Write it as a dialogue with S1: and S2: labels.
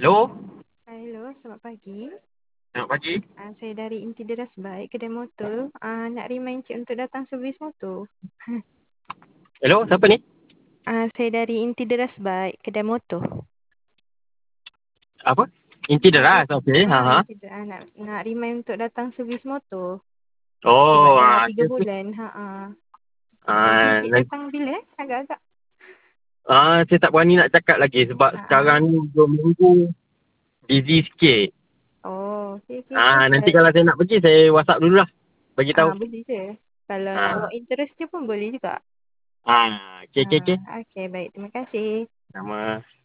S1: Hello,
S2: Hello, selamat pagi.
S1: selamat pagi.
S2: Saya dari Inti Deras Bike, kedai motor. Nak remind cik untuk datang servis motor.
S1: Hello, siapa ni?
S2: Saya dari Inti Deras Bike, kedai motor.
S1: Apa? Inti deras, okey.
S2: Inti Deras. Nak remind untuk datang servis motor. Sebab
S1: Oh,
S2: dah 3
S1: okay.
S2: bulan. Jadi cik
S1: Nanti,
S2: datang bila? Agak-agak.
S1: saya tak berani nak cakap lagi sebab sekarang ni 2 minggu busy sikit.
S2: Oh, okey.
S1: Nanti kalau saya nak pergi, saya WhatsApp dulu lah. Bagi tahu.
S2: Boleh je. Kalau nak
S1: Ah,
S2: buat interest je pun boleh juga.
S1: okey.
S2: Okey, baik. Terima kasih.
S1: Nama.